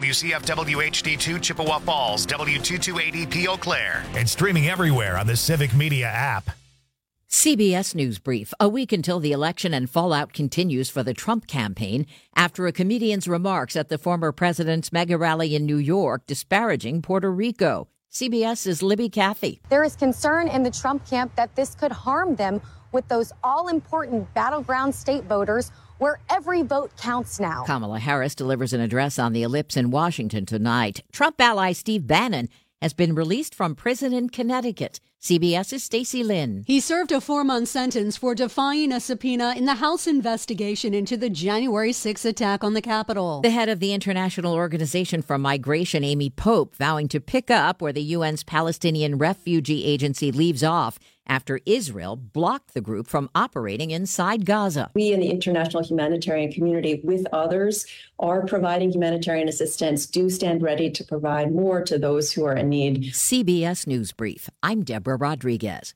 WCFW HD2 Chippewa Falls, W2280P Eau Claire, and streaming everywhere on the Civic Media app. CBS News Brief. A week until the election and fallout continues for the Trump campaign after a comedian's remarks at the former president's mega rally in New York disparaging Puerto Rico. CBS's Libby Cathy. There is concern in the Trump camp that this could harm them with those all-important battleground state voters where every vote counts now. Kamala Harris delivers an address on the Ellipse in Washington tonight. Trump ally Steve Bannon has been released from prison in Connecticut. CBS's Stacey Lynn. He served a 4-month sentence for defying a subpoena in the House investigation into the January 6 attack on the Capitol. The head of the International Organization for Migration, Amy Pope, vowing to pick up where the UN's Palestinian Refugee Agency leaves off after Israel blocked the group from operating inside Gaza. We in the international humanitarian community, with others, are providing humanitarian assistance, do stand ready to provide more to those who are in need. CBS News Brief. I'm Deborah Rodriguez.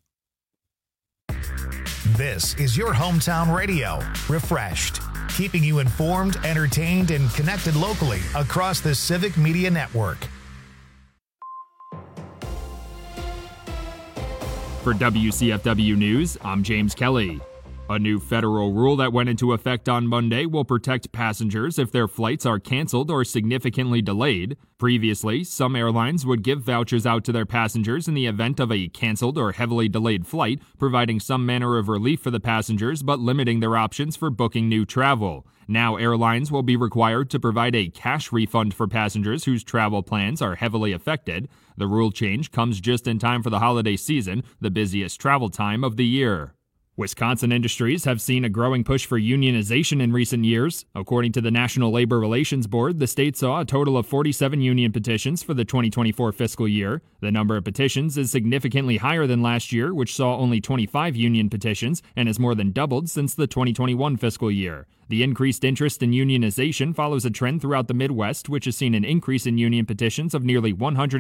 This is your hometown radio, Refreshed, keeping you informed, entertained, and connected locally across the Civic Media Network. For WCFW News, I'm James Kelly. A new federal rule that went into effect on Monday will protect passengers if their flights are canceled or significantly delayed. Previously, some airlines would give vouchers out to their passengers in the event of a canceled or heavily delayed flight, providing some manner of relief for the passengers but limiting their options for booking new travel. Now airlines will be required to provide a cash refund for passengers whose travel plans are heavily affected. The rule change comes just in time for the holiday season, the busiest travel time of the year. Wisconsin industries have seen a growing push for unionization in recent years. According to the National Labor Relations Board, the state saw a total of 47 union petitions for the 2024 fiscal year. The number of petitions is significantly higher than last year, which saw only 25 union petitions, and has more than doubled since the 2021 fiscal year. The increased interest in unionization follows a trend throughout the Midwest, which has seen an increase in union petitions of nearly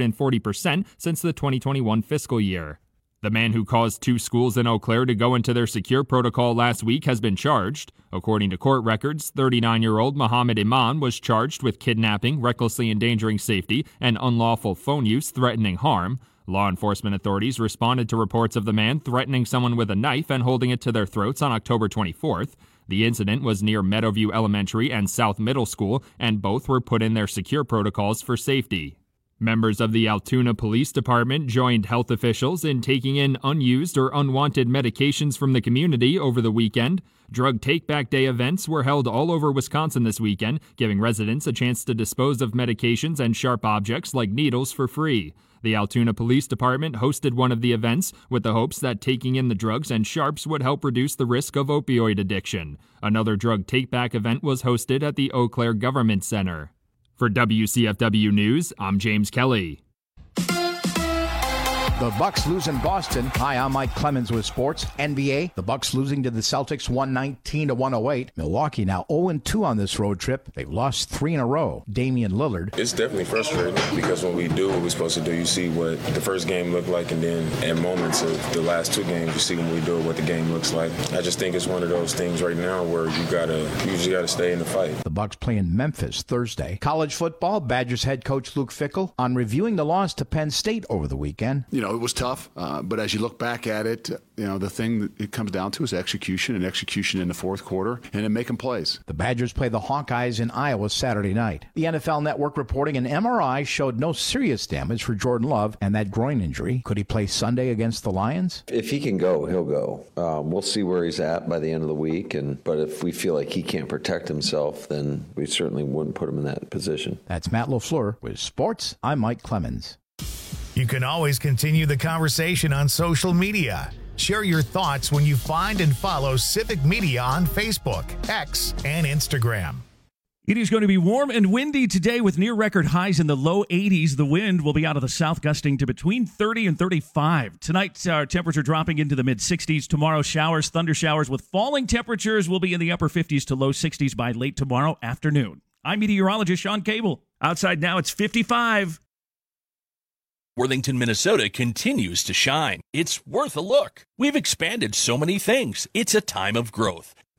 140% since the 2021 fiscal year. The man who caused 2 schools in Eau Claire to go into their secure protocol last week has been charged. According to court records, 39-year-old Mohammed Iman was charged with kidnapping, recklessly endangering safety, and unlawful phone use threatening harm. Law enforcement authorities responded to reports of the man threatening someone with a knife and holding it to their throats on October 24th. The incident was near Meadowview Elementary and South Middle School, and both were put in their secure protocols for safety. Members of the Altoona Police Department joined health officials in taking in unused or unwanted medications from the community over the weekend. Drug Take-Back Day events were held all over Wisconsin this weekend, giving residents a chance to dispose of medications and sharp objects like needles for free. The Altoona Police Department hosted one of the events with the hopes that taking in the drugs and sharps would help reduce the risk of opioid addiction. Another Drug Take-Back event was hosted at the Eau Claire Government Center. For WCFW News, I'm James Kelly. The Bucks lose in Boston. Hi, I'm Mike Clemens with sports. NBA, the Bucks losing to the Celtics 119-108. Milwaukee now 0-2 on this road trip. They've lost 3 in a row. Damian Lillard. It's definitely frustrating because when we do what we're supposed to do, you see what the first game looked like, and then at moments of the last 2 games, you see when we do it, what the game looks like. I just think it's one of those things right now where you just gotta stay in the fight. The Bucks play in Memphis Thursday. College football, Badgers head coach Luke Fickell on reviewing the loss to Penn State over the weekend. It was tough, but as you look back at it, the thing that it comes down to is execution in the fourth quarter and in making plays. The Badgers play the Hawkeyes in Iowa Saturday night. The NFL Network reporting an MRI showed no serious damage for Jordan Love and that groin injury. Could he play Sunday against the Lions? If he can go, he'll go. We'll see where he's at by the end of the week, but if we feel like he can't protect himself, then we certainly wouldn't put him in that position. That's Matt LaFleur with Sports. I'm Mike Clemens. You can always continue the conversation on social media. Share your thoughts when you find and follow Civic Media on Facebook, X, and Instagram. It is going to be warm and windy today with near-record highs in the low 80s. The wind will be out of the south, gusting to between 30 and 35. Tonight, our temperature dropping into the mid-60s. Tomorrow, showers, thunder showers with falling temperatures will be in the upper 50s to low 60s by late tomorrow afternoon. I'm meteorologist Sean Cable. Outside now, it's 55. Worthington, Minnesota continues to shine. It's worth a look. We've expanded so many things. It's a time of growth.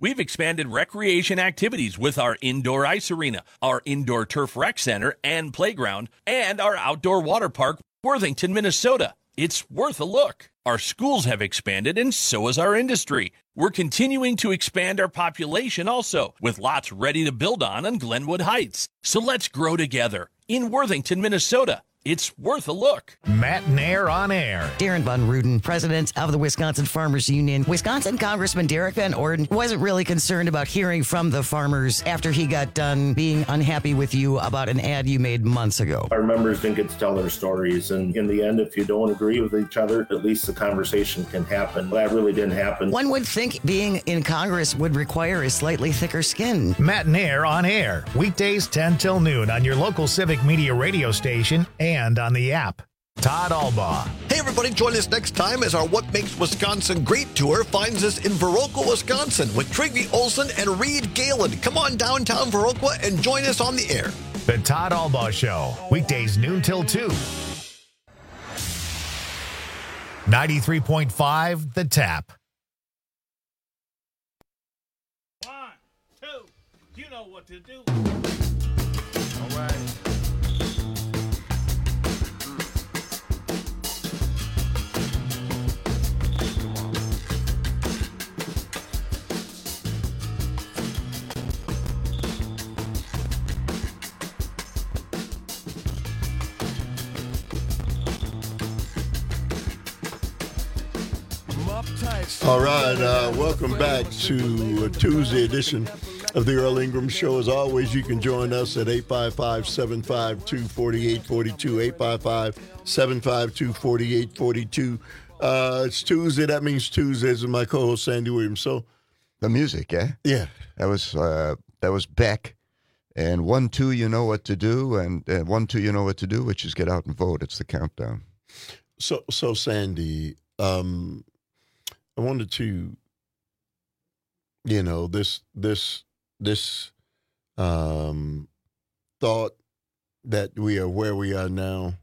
We've expanded recreation activities with our indoor ice arena, our indoor turf rec center and playground, and our outdoor water park, Worthington, Minnesota. It's worth a look. Our schools have expanded, and so has our industry. We're continuing to expand our population also, with lots ready to build on Glenwood Heights. So let's grow together in Worthington, Minnesota. It's worth a look. Matt Nair on air. Darren Von Ruden, president of the Wisconsin Farmers Union. Wisconsin Congressman Derek Van Orden wasn't really concerned about hearing from the farmers after he got done being unhappy with you about an ad you made months ago. Our members didn't get to tell their stories, and in the end, if you don't agree with each other, at least the conversation can happen. That really didn't happen. One would think being in Congress would require a slightly thicker skin. Matt Nair on air. Weekdays 10 till noon on your local Civic Media radio station and on the app. Todd Albaugh. Hey, everybody, join us next time as our What Makes Wisconsin Great tour finds us in Viroqua, Wisconsin with Trygve Olsen and Reed Galen. Come on downtown Viroqua and join us on the air. The Todd Albaugh Show. Weekdays noon till 2. 93.5 The Tap. 1, 2, you know what to do. All right. All right, welcome back to a Tuesday edition of the Earl Ingram Show. As always, you can join us at 855-752-4842, 855-752-4842. It's Tuesday. That means Tuesdays with my co-host, Sandy Williams. So, the music, eh? Yeah. That was Beck. And 1, 2, you know what to do. And 1, 2, you know what to do, which is get out and vote. It's the countdown. So Sandy, I wanted to, this thought that we are where we are now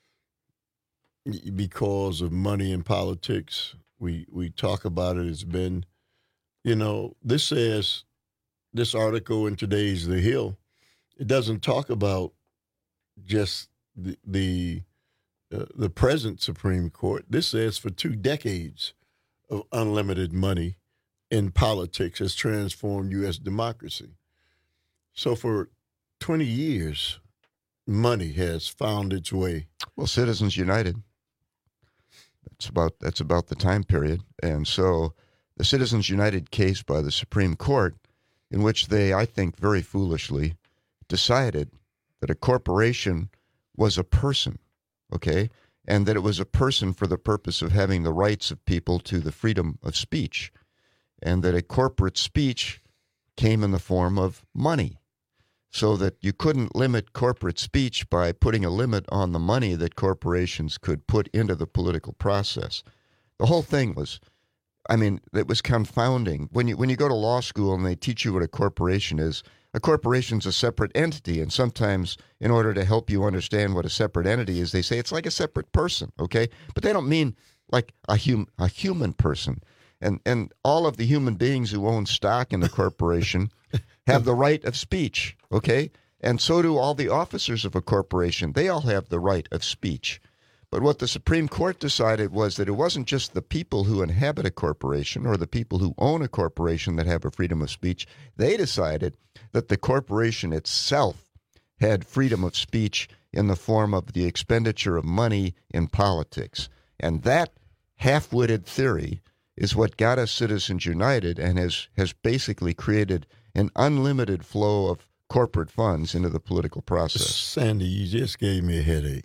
because of money in politics. We talk about it. It's been, this says, this article in today's The Hill, it doesn't talk about just the present Supreme Court. This says for 2 decades of unlimited money in politics has transformed U.S. democracy. So for 20 years, money has found its way. Well, Citizens United, that's about the time period. And so the Citizens United case by the Supreme Court, in which they, I think very foolishly, decided that a corporation was a person, okay? And that it was a person for the purpose of having the rights of people to the freedom of speech, and that a corporate speech came in the form of money, so that you couldn't limit corporate speech by putting a limit on the money that corporations could put into the political process. The whole thing was, it was confounding. When you go to law school and they teach you what a corporation is, a corporation's a separate entity, and sometimes in order to help you understand what a separate entity is, they say it's like a separate person, okay? But they don't mean like a human person. And all of the human beings who own stock in the corporation have the right of speech, okay? And so do all the officers of a corporation. They all have the right of speech. But what the Supreme Court decided was that it wasn't just the people who inhabit a corporation or the people who own a corporation that have a freedom of speech. They decided that the corporation itself had freedom of speech in the form of the expenditure of money in politics. And that half-witted theory is what got us Citizens United and has basically created an unlimited flow of corporate funds into the political process. Sandy, you just gave me a headache.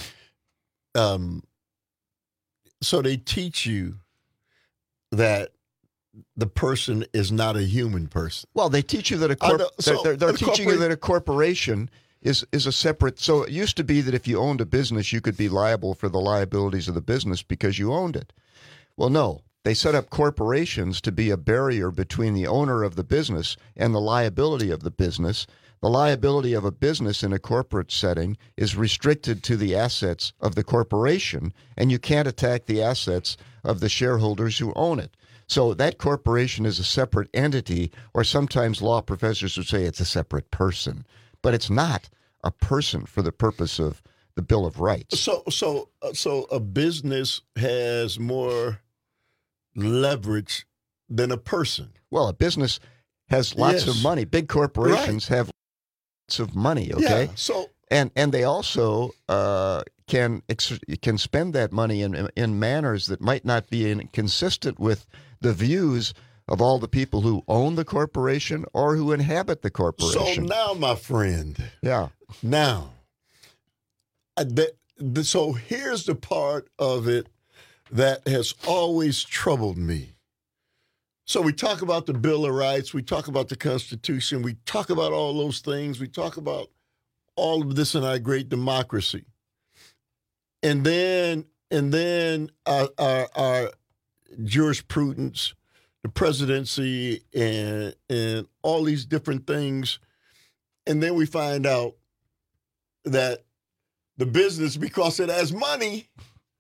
So they teach you that the person is not a human person. Well, they teach you that they're teaching you that a corporation is a separate. So it used to be that if you owned a business, you could be liable for the liabilities of the business because you owned it. Well, no. They set up corporations to be a barrier between the owner of the business and the liability of the business. The liability of a business in a corporate setting is restricted to the assets of the corporation, and you can't attack the assets of the shareholders who own it. So that corporation is a separate entity, or sometimes law professors would say it's a separate person. But it's not a person for the purpose of the Bill of Rights. So a business has more leverage than a person. Well, a business has lots of money. Big corporations have lots of money, okay? Yeah, so and they also can spend that money in manners that might not be consistent with the views of all the people who own the corporation or who inhabit the corporation. So now, my friend. Yeah. Now, so here's the part of it that has always troubled me. So we talk about the Bill of Rights, we talk about the Constitution, we talk about all those things, we talk about all of this in our great democracy. And then our jurisprudence, the presidency, and all these different things. And then we find out that the business, because it has money,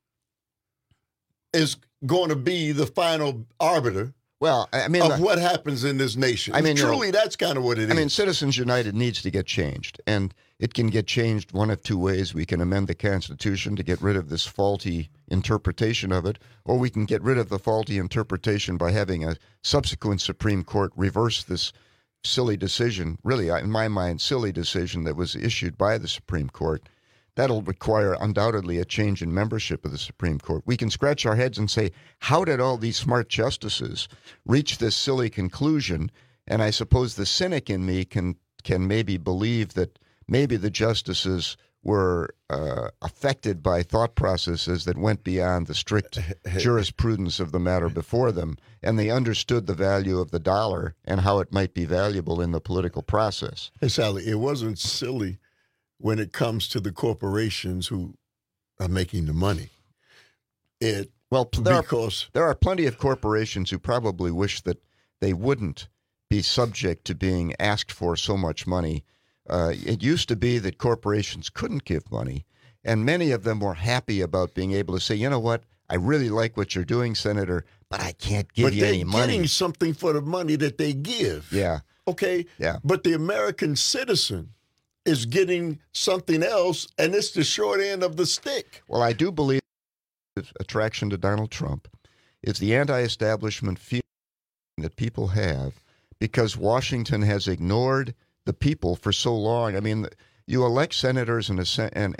is going to be the final arbiter. Well, I mean, of what happens in this nation. I mean, truly, that's kind of what it is. I mean, Citizens United needs to get changed, and it can get changed one of two ways. We can amend the Constitution to get rid of this faulty interpretation of it, or we can get rid of the faulty interpretation by having a subsequent Supreme Court reverse this silly decision, really, in my mind, silly decision that was issued by the Supreme Court. That'll require undoubtedly a change in membership of the Supreme Court. We can scratch our heads and say, how did all these smart justices reach this silly conclusion? And I suppose the cynic in me can maybe believe that maybe the justices were affected by thought processes that went beyond the strict jurisprudence of the matter before them, and they understood the value of the dollar and how it might be valuable in the political process. Hey, Sally, it wasn't silly when it comes to the corporations who are making the money. There are plenty of corporations who probably wish that they wouldn't be subject to being asked for so much money. It used to be that corporations couldn't give money, and many of them were happy about being able to say, you know what, I really like what you're doing, Senator, but I can't give you any money. But they're getting something for the money that they give. Yeah. Okay? Yeah. But the American citizen is getting something else, and it's the short end of the stick. Well, I do believe the attraction to Donald Trump is the anti-establishment feeling that people have because Washington has ignored the people for so long. I mean, you elect senators and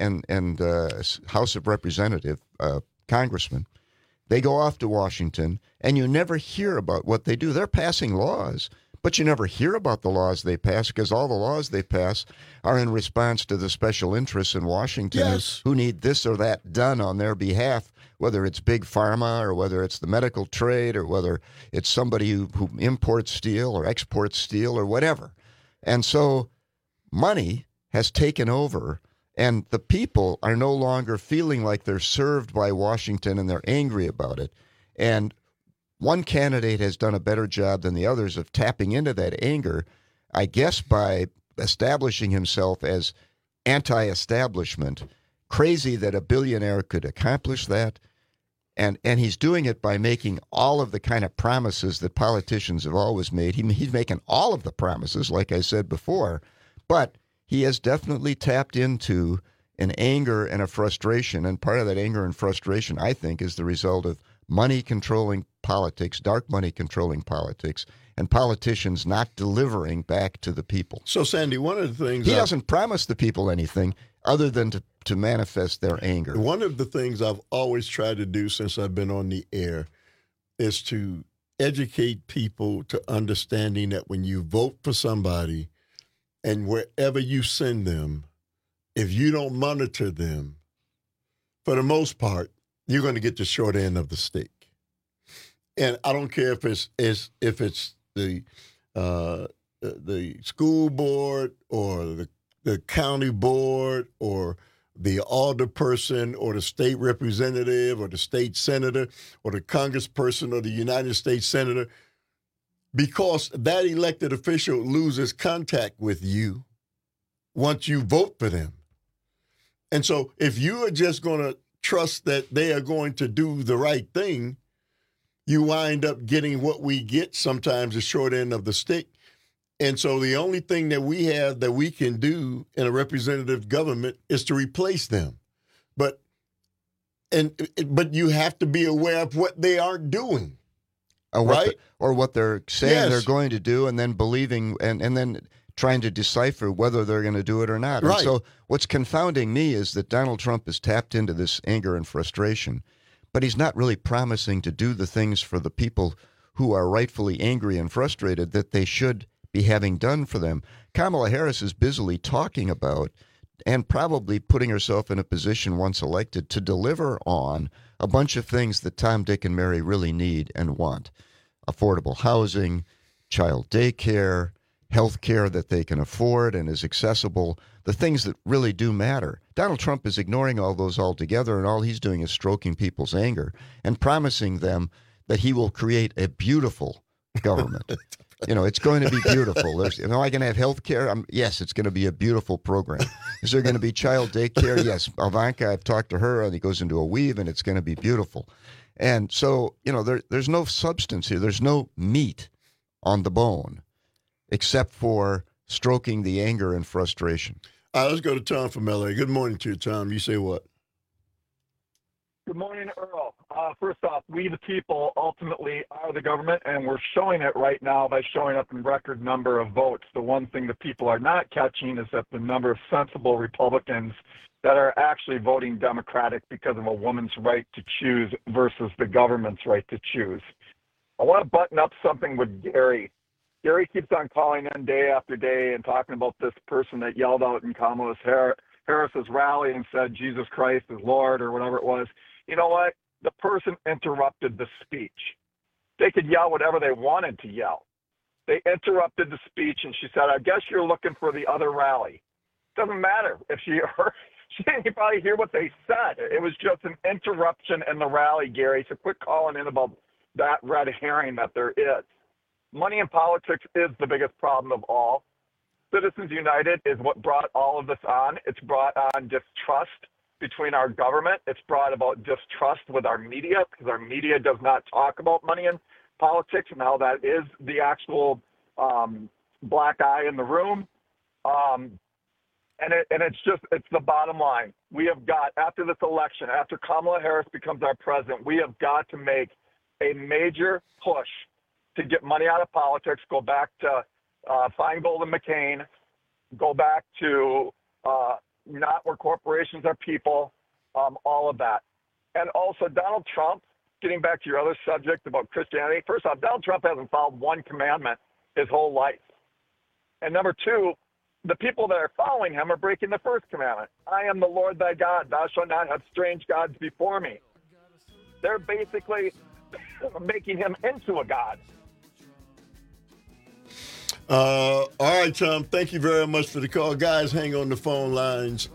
House of Representatives, congressmen. They go off to Washington, and you never hear about what they do. They're passing laws, but you never hear about the laws they pass because all the laws they pass are in response to the special interests in Washington who need this or that done on their behalf, whether it's big pharma or whether it's the medical trade or whether it's somebody who imports steel or exports steel or whatever. And so money has taken over, and the people are no longer feeling like they're served by Washington, and they're angry about it. And one candidate has done a better job than the others of tapping into that anger, I guess by establishing himself as anti-establishment. Crazy that a billionaire could accomplish that. And he's doing it by making all of the kind of promises that politicians have always made. He's making all of the promises, like I said before, but he has definitely tapped into an anger and a frustration. And part of that anger and frustration, I think, is the result of money controlling politics, dark money controlling politics, and politicians not delivering back to the people. So, Sandy, one of the things... He doesn't promise the people anything other than to manifest their anger. One of the things I've always tried to do since I've been on the air is to educate people to understanding that when you vote for somebody and wherever you send them, if you don't monitor them, for the most part, you're going to get the short end of the stick. And I don't care if it's the school board or the county board or the alderperson or the state representative or the state senator or the congressperson or the United States senator, because that elected official loses contact with you once you vote for them. And so if you are just going to trust that they are going to do the right thing, you wind up getting what we get sometimes, the short end of the stick. And so the only thing that we have that we can do in a representative government is to replace them. But you have to be aware of what they aren't doing. Or what they're saying they're going to do, and then believing and then trying to decipher whether they're going to do it or not. Right. And so what's confounding me is that Donald Trump has tapped into this anger and frustration, but he's not really promising to do the things for the people who are rightfully angry and frustrated that they should be having done for them. Kamala Harris is busily talking about and probably putting herself in a position once elected to deliver on a bunch of things that Tom, Dick, and Mary really need and want. Affordable housing, child daycare, health care that they can afford and is accessible, the things that really do matter. Donald Trump is ignoring all those altogether, and all he's doing is stroking people's anger and promising them that he will create a beautiful government. It's going to be beautiful. Am I going to have health care? Yes, it's going to be a beautiful program. Is there going to be child daycare? Yes. Ivanka, I've talked to her, and he goes into a weave, and it's going to be beautiful. And so, there's no substance here. There's no meat on the bone except for stroking the anger and frustration. All right, let's go to Tom from L.A. Good morning to you, Tom. You say what? Good morning, Earl. First off, we the people ultimately are the government, and we're showing it right now by showing up in record number of votes. The one thing the people are not catching is that the number of sensible Republicans that are actually voting Democratic because of a woman's right to choose versus the government's right to choose. I want to button up something with Gary. Gary keeps on calling in day after day and talking about this person that yelled out in Kamala Harris's rally and said, Jesus Christ is Lord, or whatever it was. You know what? The person interrupted the speech. They could yell whatever they wanted to yell. They interrupted the speech, and she said, I guess you're looking for the other rally. Doesn't matter if she didn't probably hear what they said. It was just an interruption in the rally, Gary. So quit calling in about that red herring that there is. Money in politics is the biggest problem of all. Citizens United is what brought all of this on. It's brought on distrust between our government. It's brought about distrust with our media because our media does not talk about money in politics and how that is the actual black eye in the room. And it's the bottom line. We have got, after this election, after Kamala Harris becomes our president, we have got to make a major push to get money out of politics, go back to Feingold and McCain, go back to not where corporations are people, all of that. And also Donald Trump, getting back to your other subject about Christianity, first off, Donald Trump hasn't followed one commandment his whole life. And number two, the people that are following him are breaking the first commandment. I am the Lord thy God. Thou shalt not have strange gods before me. They're basically making him into a god. All right, Tom, thank you very much for the call. Guys, hang on the phone lines.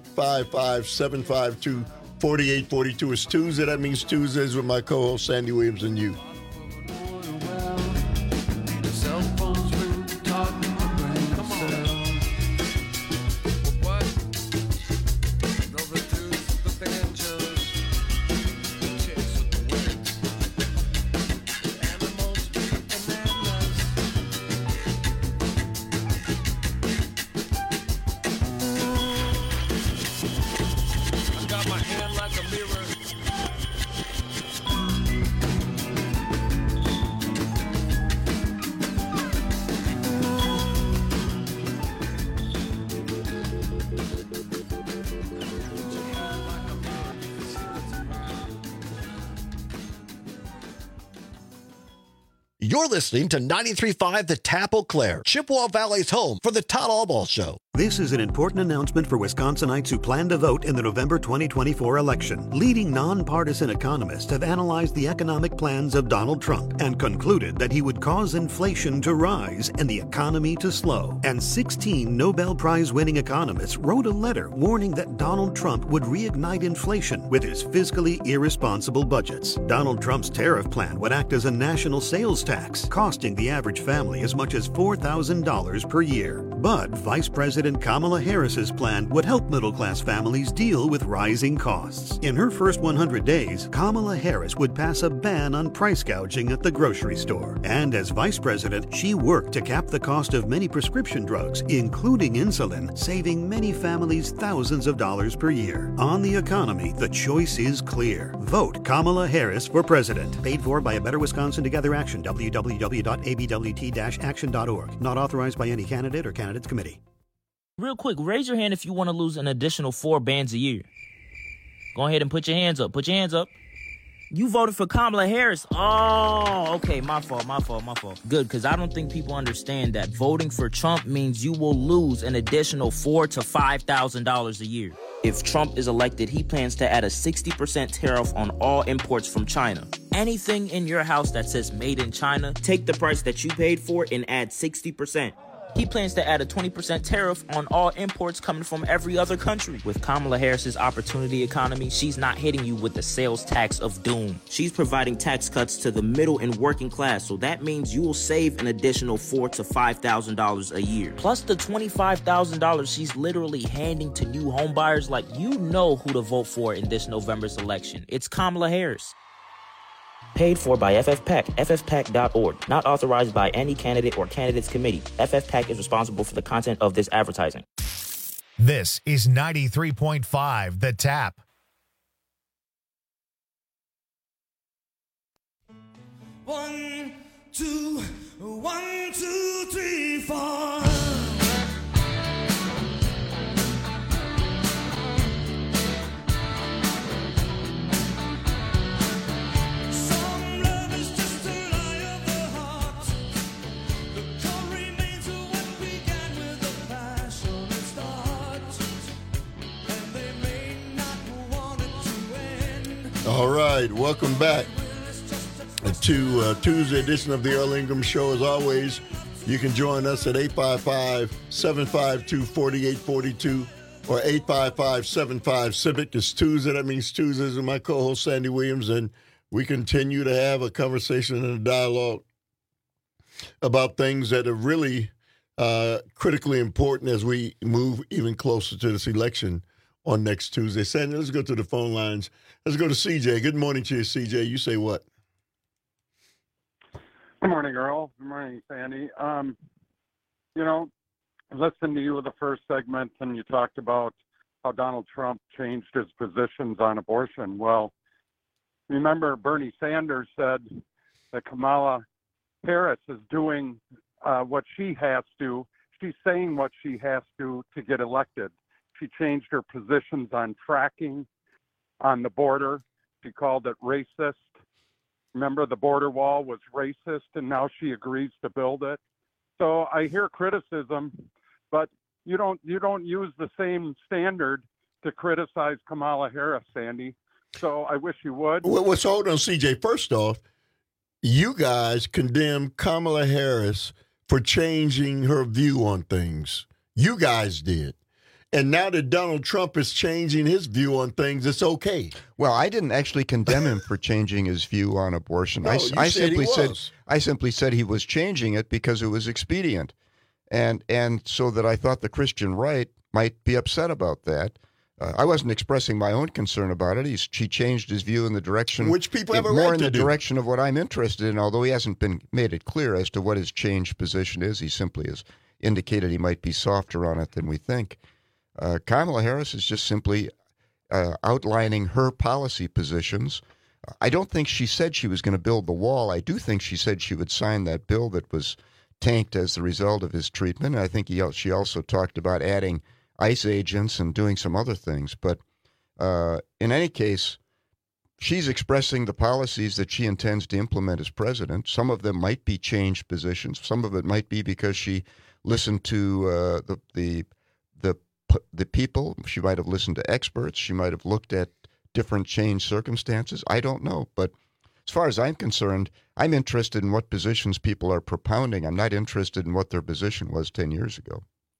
855-752-4842. It's Tuesday. That means Tuesdays with my co-host, Sandy Williams, and you. You're listening to 93.5 The Tap Eau Claire, Chippewa Valley's home for the Todd Albaugh Show. This is an important announcement for Wisconsinites who plan to vote in the November 2024 election. Leading nonpartisan economists have analyzed the economic plans of Donald Trump and concluded that he would cause inflation to rise and the economy to slow. And 16 Nobel Prize-winning economists wrote a letter warning that Donald Trump would reignite inflation with his fiscally irresponsible budgets. Donald Trump's tariff plan would act as a national sales tax, costing the average family as much as $4,000 per year. But Vice President President Kamala Harris's plan would help middle-class families deal with rising costs. In her first 100 days, Kamala Harris would pass a ban on price gouging at the grocery store. And as vice president, she worked to cap the cost of many prescription drugs, including insulin, saving many families thousands of dollars per year. On the economy, the choice is clear. Vote Kamala Harris for president. Paid for by A Better Wisconsin Together Action, www.abwt-action.org. Not authorized by any candidate or candidates committee. Real quick, raise your hand if you want to lose an additional 4 bands a year. Go ahead and put your hands up. Put your hands up. You voted for Kamala Harris. Oh, okay, my fault. Good, because I don't think people understand that voting for Trump means you will lose an additional $4,000 to $5,000 a year. If Trump is elected, he plans to add a 60% tariff on all imports from China. Anything in your house that says made in China, take the price that you paid for and add 60%. He plans to add a 20% tariff on all imports coming from every other country. With Kamala Harris's opportunity economy, she's not hitting you with the sales tax of doom. She's providing tax cuts to the middle and working class, so that means you will save an additional $4,000 to $5,000 a year. Plus the $25,000 she's literally handing to new homebuyers. Like, you know who to vote for in this November's election. It's Kamala Harris. Paid for by FFPAC, ffpac.org. Not authorized by any candidate or candidates committee. FFPAC is responsible for the content of this advertising. This is 93.5 The Tap. One, two, 3, 4. All right, welcome back to Tuesday edition of the Earl Ingram Show. As always, you can join us at 855-752-4842 or 855-75-CIVIC. It's Tuesday. That means Tuesdays with my co-host Sandy Williams, and we continue to have a conversation and a dialogue about things that are really critically important as we move even closer to this election on next Tuesday. Sandy, let's go to the phone lines. Let's go to CJ. Good morning to you, CJ. You say what? Good morning, Earl. Good morning, Sandy. Listening to you with the first segment, and you talked about how Donald Trump changed his positions on abortion. Well, remember Bernie Sanders said that Kamala Harris is doing what she has to. She's saying what she has to get elected. She changed her positions on fracking, on the border. She called it racist. Remember, the border wall was racist, and now she agrees to build it. So I hear criticism, but you don't use the same standard to criticize Kamala Harris, Sandy. So I wish you would. Well, so hold on, CJ. First off, you guys condemned Kamala Harris for changing her view on things. You guys did. And now that Donald Trump is changing his view on things, it's okay. Well, I didn't actually condemn him for changing his view on abortion. No, I simply said he was changing it because it was expedient, and so that I thought the Christian right might be upset about that. I wasn't expressing my own concern about it. He changed his view in the direction, which people have a more right in to the do. Direction of what I'm interested in. Although he hasn't made it clear as to what his changed position is, he simply has indicated he might be softer on it than we think. Kamala Harris is just simply outlining her policy positions. I don't think she said she was going to build the wall. I do think she said she would sign that bill that was tanked as the result of his treatment. I think she also talked about adding ICE agents and doing some other things. But in any case, she's expressing the policies that she intends to implement as president. Some of them might be changed positions. Some of it might be because she listened to the people. She might have listened to experts. She might have looked at different changed circumstances. I don't know. But as far as I'm concerned, I'm interested in what positions people are propounding. I'm not interested in what their position was 10 years ago.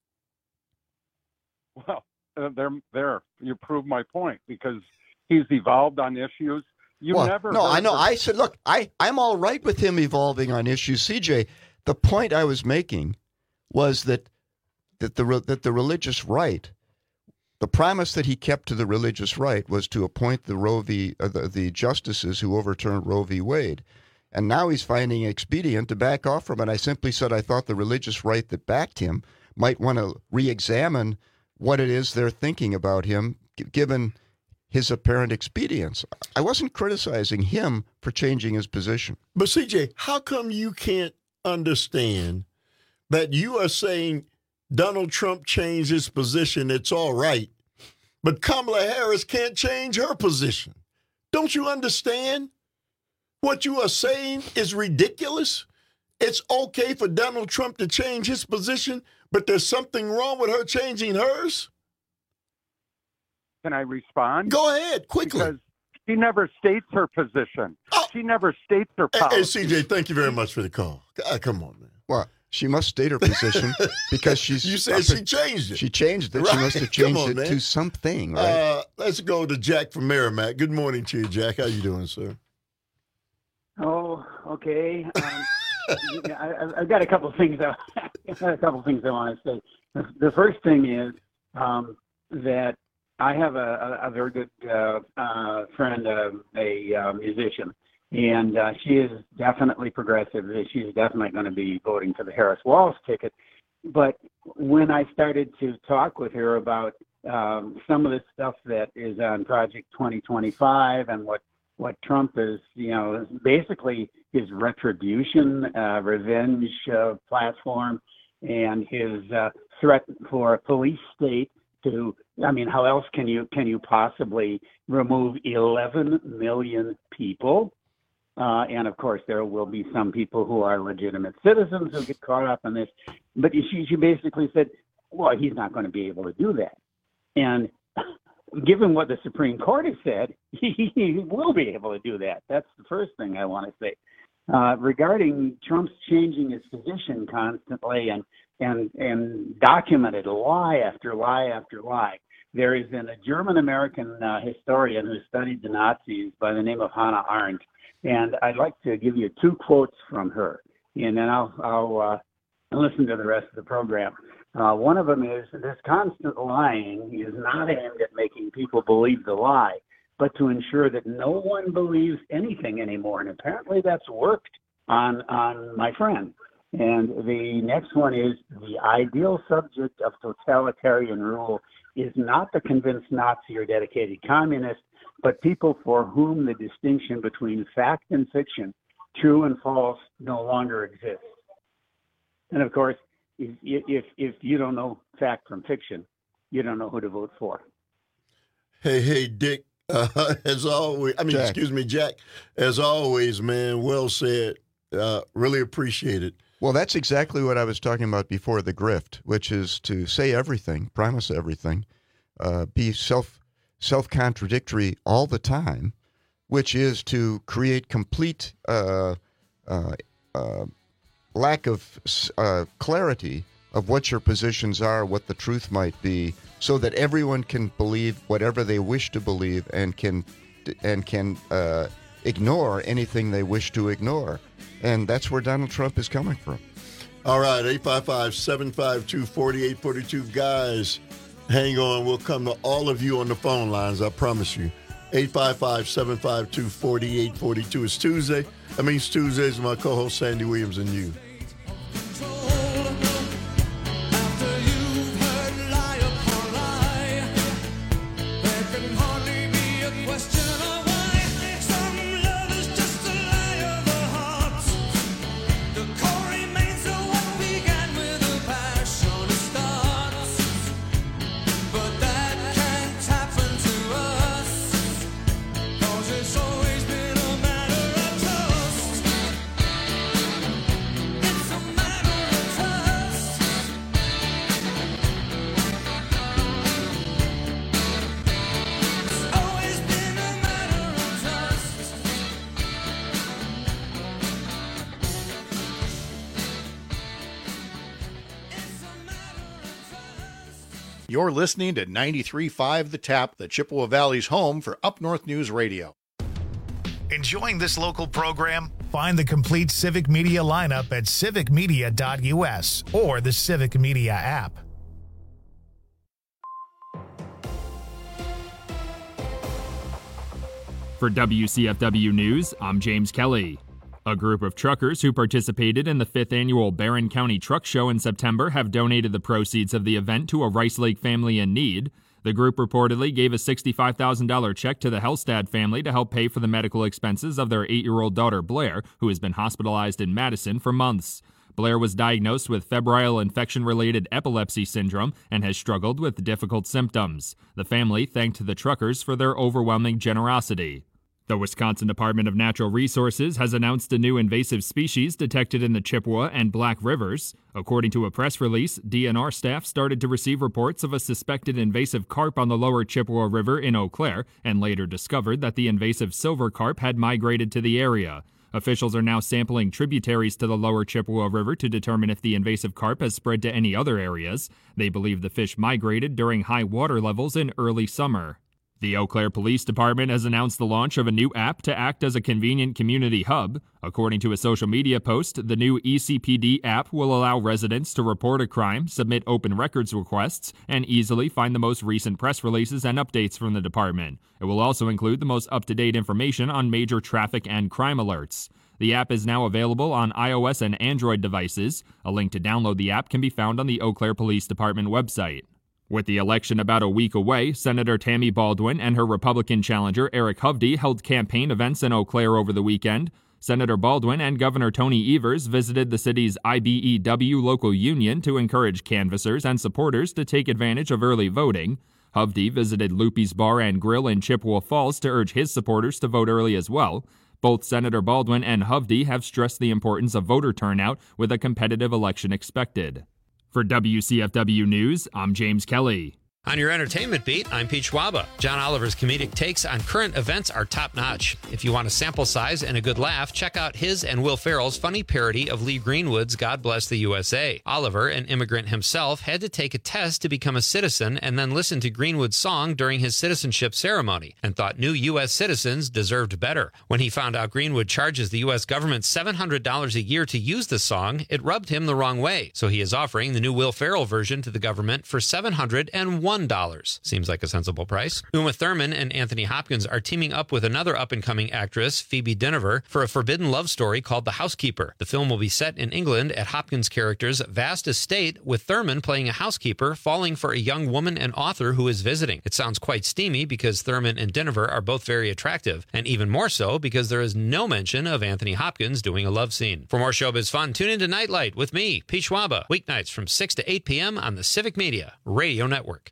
Well, there. You prove my point, because he's evolved on issues. I know. I said, look, I'm all right with him evolving on issues. CJ, the point I was making was that that the religious right, the promise that he kept to the religious right was to appoint the justices who overturned Roe v. Wade. And now he's finding it expedient to back off from it. I simply said I thought the religious right that backed him might want to re-examine what it is they're thinking about him, given his apparent expedience. I wasn't criticizing him for changing his position. But, CJ, how come you can't understand that you are saying Donald Trump changed his position, it's all right, but Kamala Harris can't change her position? Don't you understand? What you are saying is ridiculous. It's okay for Donald Trump to change his position, but there's something wrong with her changing hers? Can I respond? Go ahead, quickly. Because she never states her position. She never states her policy. Hey, CJ, thank you very much for the call. Come on, man. Well, she must state her position because she's... You said she changed it. She changed it. Right? She must have changed it to something, right? Let's go to Jack from Merrimack. Good morning to you, Jack. How you doing, sir? Oh, okay. I've got a couple of things. I want to say. The first thing is that I have a very good friend, a musician, and she is definitely progressive. She's definitely going to be voting for the Harris Walz ticket. But when I started to talk with her about some of the stuff that is on Project 2025 and what Trump is, basically his retribution, revenge platform, and his threat for a police state how else can you possibly remove 11 million people? And of course, there will be some people who are legitimate citizens who get caught up in this. But she basically said, well, he's not going to be able to do that. And given what the Supreme Court has said, he will be able to do that. That's the first thing I want to say. Regarding Trump's changing his position constantly and documented lie after lie after lie, there is a German-American historian who studied the Nazis by the name of Hannah Arendt, and I'd like to give you two quotes from her, and then I'll listen to the rest of the program. One of them is, this constant lying is not aimed at making people believe the lie, but to ensure that no one believes anything anymore. And apparently that's worked on my friend. And the next one is, the ideal subject of totalitarian rule is not the convinced Nazi or dedicated communist, but people for whom the distinction between fact and fiction, true and false, no longer exists. And of course, if you don't know fact from fiction, you don't know who to vote for. Hey, Dick, as always, Jack, as always, man, well said. Really appreciate it. Well, that's exactly what I was talking about before, the grift, which is to say everything, promise everything, be self-contradictory all the time, which is to create complete lack of clarity of what your positions are, what the truth might be, so that everyone can believe whatever they wish to believe and can ignore anything they wish to ignore. And that's where Donald Trump is coming from. All right, 855-752-4842. Guys, hang on. We'll come to all of you on the phone lines, I promise you. 855-752-4842. It's Tuesday. That means Tuesdays with my co-host Sandy Williams and you. You're listening to 93.5 The Tap, the Chippewa Valley's home for Up North News Radio. Enjoying this local program? Find the complete Civic Media lineup at civicmedia.us or the Civic Media app. For WCFW News, I'm James Kelly. A group of truckers who participated in the 5th annual Barron County Truck Show in September have donated the proceeds of the event to a Rice Lake family in need. The group reportedly gave a $65,000 check to the Hellstad family to help pay for the medical expenses of their 8-year-old daughter Blair, who has been hospitalized in Madison for months. Blair was diagnosed with febrile infection-related epilepsy syndrome and has struggled with difficult symptoms. The family thanked the truckers for their overwhelming generosity. The Wisconsin Department of Natural Resources has announced a new invasive species detected in the Chippewa and Black Rivers. According to a press release, DNR staff started to receive reports of a suspected invasive carp on the lower Chippewa River in Eau Claire and later discovered that the invasive silver carp had migrated to the area. Officials are now sampling tributaries to the lower Chippewa River to determine if the invasive carp has spread to any other areas. They believe the fish migrated during high water levels in early summer. The Eau Claire Police Department has announced the launch of a new app to act as a convenient community hub. According to a social media post, the new ECPD app will allow residents to report a crime, submit open records requests, and easily find the most recent press releases and updates from the department. It will also include the most up-to-date information on major traffic and crime alerts. The app is now available on iOS and Android devices. A link to download the app can be found on the Eau Claire Police Department website. With the election about a week away, Senator Tammy Baldwin and her Republican challenger Eric Hovde held campaign events in Eau Claire over the weekend. Senator Baldwin and Governor Tony Evers visited the city's IBEW local union to encourage canvassers and supporters to take advantage of early voting. Hovde visited Loopy's Bar and Grill in Chippewa Falls to urge his supporters to vote early as well. Both Senator Baldwin and Hovde have stressed the importance of voter turnout with a competitive election expected. For WCFW News, I'm James Kelly. On your entertainment beat, I'm Pete Schwaba. John Oliver's comedic takes on current events are top-notch. If you want a sample size and a good laugh, check out his and Will Ferrell's funny parody of Lee Greenwood's God Bless the USA. Oliver, an immigrant himself, had to take a test to become a citizen and then listen to Greenwood's song during his citizenship ceremony and thought new U.S. citizens deserved better. When he found out Greenwood charges the U.S. government $700 a year to use the song, it rubbed him the wrong way. So he is offering the new Will Ferrell version to the government for $701. Seems like a sensible price. Uma Thurman and Anthony Hopkins are teaming up with another up-and-coming actress, Phoebe Dynevor, for a forbidden love story called The Housekeeper. The film will be set in England at Hopkins' character's vast estate, with Thurman playing a housekeeper falling for a young woman and author who is visiting. It sounds quite steamy because Thurman and Dynevor are both very attractive, and even more so because there is no mention of Anthony Hopkins doing a love scene. For more showbiz fun, tune into Nightlight with me, Pete Schwaba, weeknights from 6 to 8 p.m. on the Civic Media Radio Network.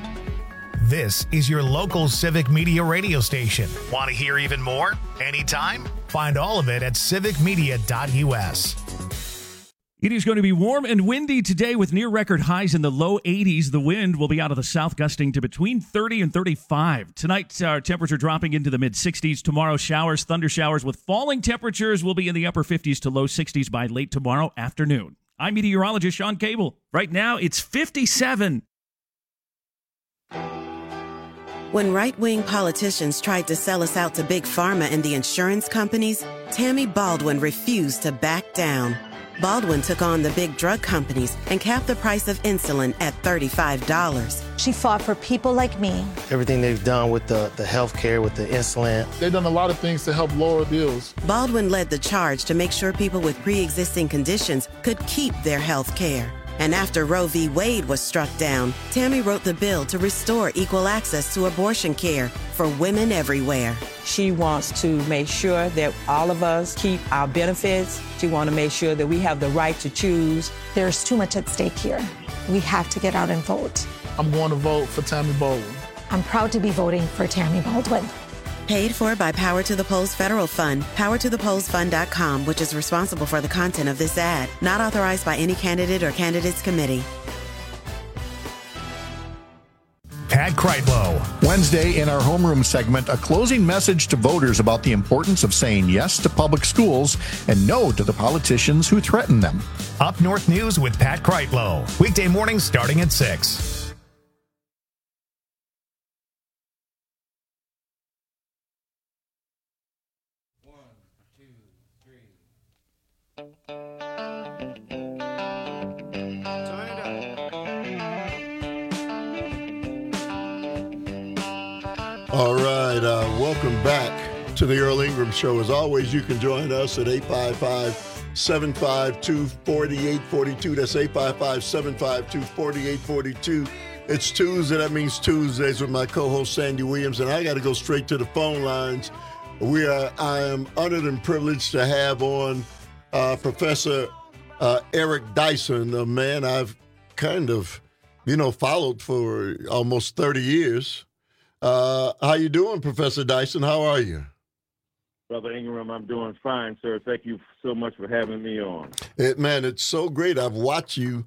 This is your local Civic Media radio station. Want to hear even more? Anytime? Find all of it at civicmedia.us. It is going to be warm and windy today with near record highs in the low 80s. The wind will be out of the south, gusting to between 30 and 35. Tonight, our temperature dropping into the mid-60s. Tomorrow, showers, thunder showers with falling temperatures will be in the upper 50s to low 60s by late tomorrow afternoon. I'm meteorologist Sean Cable. Right now, it's 57. When right-wing politicians tried to sell us out to Big Pharma and the insurance companies, Tammy Baldwin refused to back down. Baldwin took on the big drug companies and capped the price of insulin at $35. She fought for people like me. Everything they've done with the health care, with the insulin. They've done a lot of things to help lower bills. Baldwin led the charge to make sure people with pre-existing conditions could keep their health care. And after Roe v. Wade was struck down, Tammy wrote the bill to restore equal access to abortion care for women everywhere. She wants to make sure that all of us keep our benefits. She wants to make sure that we have the right to choose. There's too much at stake here. We have to get out and vote. I'm going to vote for Tammy Baldwin. I'm proud to be voting for Tammy Baldwin. Paid for by Power to the Polls Federal Fund, powertothepollsfund.com, which is responsible for the content of this ad. Not authorized by any candidate or candidates committee. Pat Kreitlow. Wednesday in our homeroom segment, a closing message to voters about the importance of saying yes to public schools and no to the politicians who threaten them. Up North News with Pat Kreitlow. Weekday mornings starting at 6. All right, welcome back to the Earl Ingram Show. As always, you can join us at 855-752-4842. That's 855-752-4842. It's Tuesday. That means Tuesdays with my co-host Sandy Williams, and I got to go straight to the phone lines. I am honored and privileged to have on Professor Eric Dyson, a man I've kind of, followed for almost 30 years. How you doing, Professor Dyson? How are you? Brother Ingram, I'm doing fine, sir. Thank you so much for having me on. Man, it's so great. I've watched you,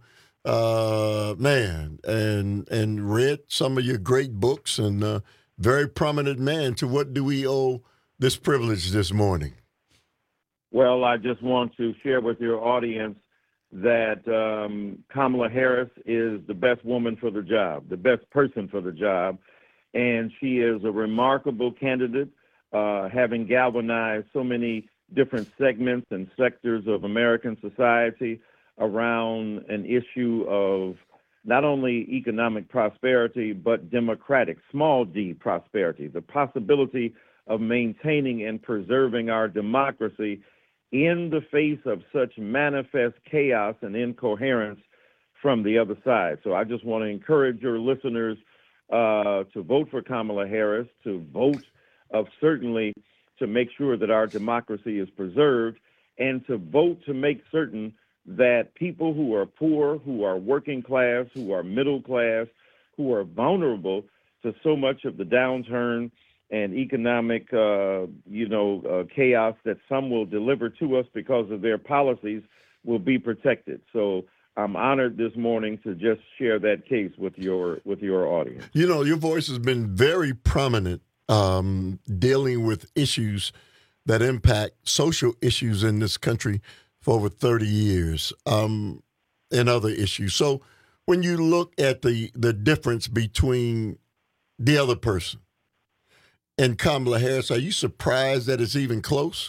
and read some of your great books, and very prominent man. To what do we owe this privilege this morning? Well, I just want to share with your audience that Kamala Harris is the best woman for the job, the best person for the job, and she is a remarkable candidate, having galvanized so many different segments and sectors of American society around an issue of not only economic prosperity, but democratic, small d prosperity, the possibility of maintaining and preserving our democracy in the face of such manifest chaos and incoherence from the other side. So I just want to encourage your listeners to vote for Kamala Harris, to vote certainly to make sure that our democracy is preserved, and to vote to make certain that people who are poor, who are working class, who are middle class, who are vulnerable to so much of the downturn and economic, chaos that some will deliver to us because of their policies, will be protected. So I'm honored this morning to just share that case with your audience. Your voice has been very prominent dealing with issues that impact social issues in this country for over 30 years and other issues. So when you look at the difference between the other person and Kamala Harris, are you surprised that it's even close?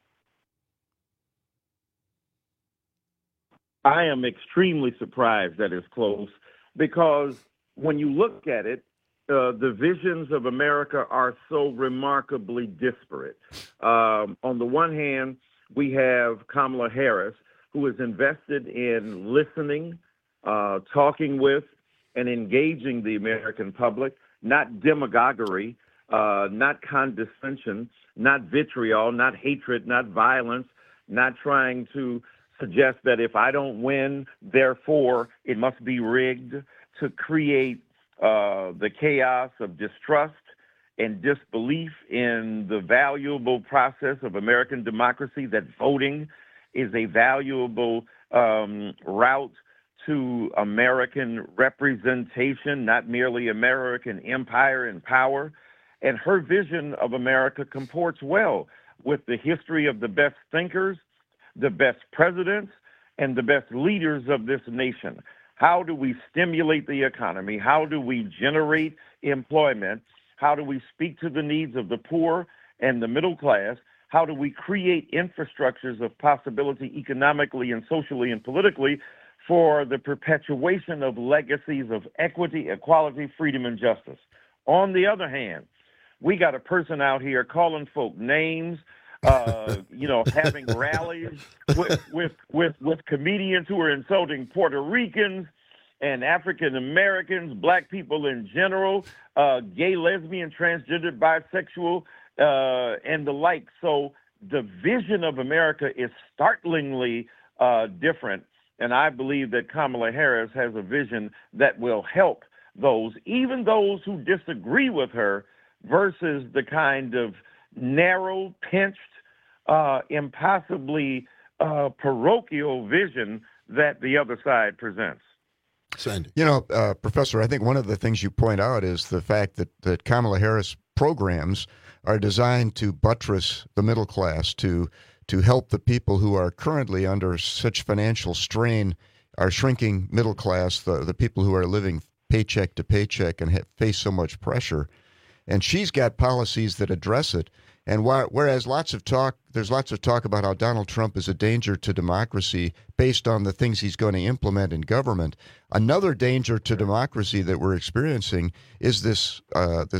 I am extremely surprised that it's close, because when you look at it, the visions of America are so remarkably disparate. On the one hand, we have Kamala Harris, who is invested in listening, talking with, and engaging the American public, not demagoguery, not condescension, not vitriol, not hatred, not violence, not trying to suggest that if I don't win, therefore it must be rigged, to create the chaos of distrust and disbelief in the valuable process of American democracy, that voting is a valuable route to American representation, not merely American empire and power. And her vision of America comports well with the history of the best thinkers, the best presidents, and the best leaders of this nation. How do we stimulate the economy? How do we generate employment? How do we speak to the needs of the poor and the middle class? How do we create infrastructures of possibility economically and socially and politically for the perpetuation of legacies of equity, equality, freedom, and justice? On the other hand, we got a person out here calling folk names, having rallies with comedians who are insulting Puerto Ricans and African Americans, black people in general, gay, lesbian, transgender, bisexual, and the like. So the vision of America is startlingly different, and I believe that Kamala Harris has a vision that will help those, even those who disagree with her, versus the kind of narrow, pinched, impossibly parochial vision that the other side presents. Sandy. Professor, I think one of the things you point out is the fact that Kamala Harris programs are designed to buttress the middle class, to help the people who are currently under such financial strain, our shrinking middle class, the people who are living paycheck to paycheck and face so much pressure. And she's got policies that address it. And whereas there's lots of talk about how Donald Trump is a danger to democracy based on the things he's going to implement in government, another danger to democracy that we're experiencing is this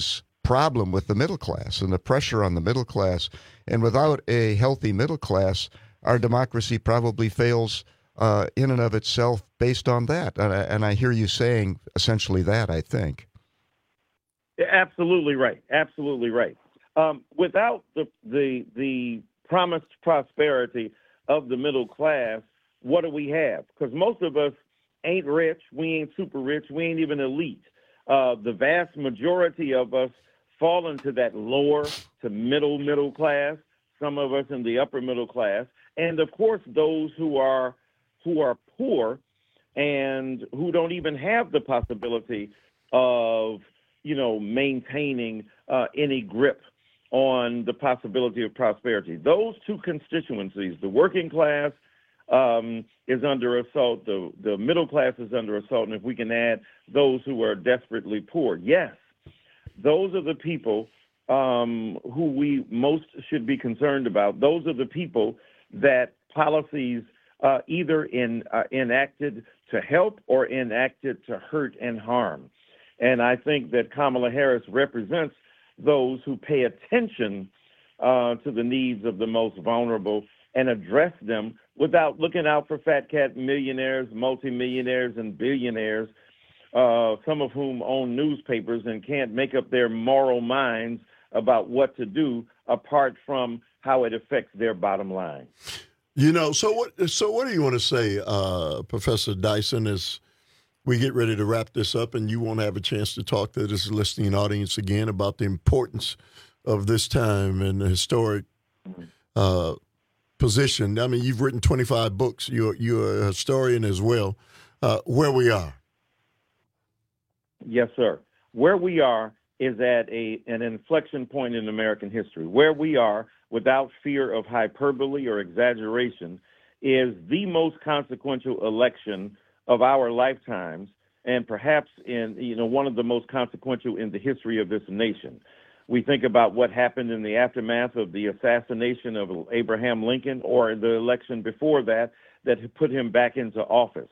problem with the middle class and the pressure on the middle class. And without a healthy middle class, our democracy probably fails in and of itself based on that. And I hear you saying essentially that, I think. Absolutely right. Absolutely right. Without the promised prosperity of the middle class, what do we have? Because most of us ain't rich. We ain't super rich. We ain't even elite. The vast majority of us fall into that lower to middle class, some of us in the upper middle class, and of course those who are poor and who don't even have the possibility of, maintaining any grip on the possibility of prosperity. Those two constituencies, the working class is under assault, the middle class is under assault, and if we can add those who are desperately poor, yes, those are the people who we most should be concerned about. Those are the people that policies either enacted to help or enacted to hurt and harm. And I think that Kamala Harris represents those who pay attention to the needs of the most vulnerable and address them without looking out for fat cat millionaires, multimillionaires, and billionaires, some of whom own newspapers and can't make up their moral minds about what to do apart from how it affects their bottom line. So what do you want to say, Professor Dyson, as we get ready to wrap this up and you won't have a chance to talk to this listening audience again about the importance of this time and the historic position? I mean, you've written 25 books. You're a historian as well. Where we are. Yes, sir. Where we are is at an inflection point in American history. Where we are, without fear of hyperbole or exaggeration, is the most consequential election of our lifetimes, and perhaps one of the most consequential in the history of this nation. We think about what happened in the aftermath of the assassination of Abraham Lincoln, or the election before that put him back into office.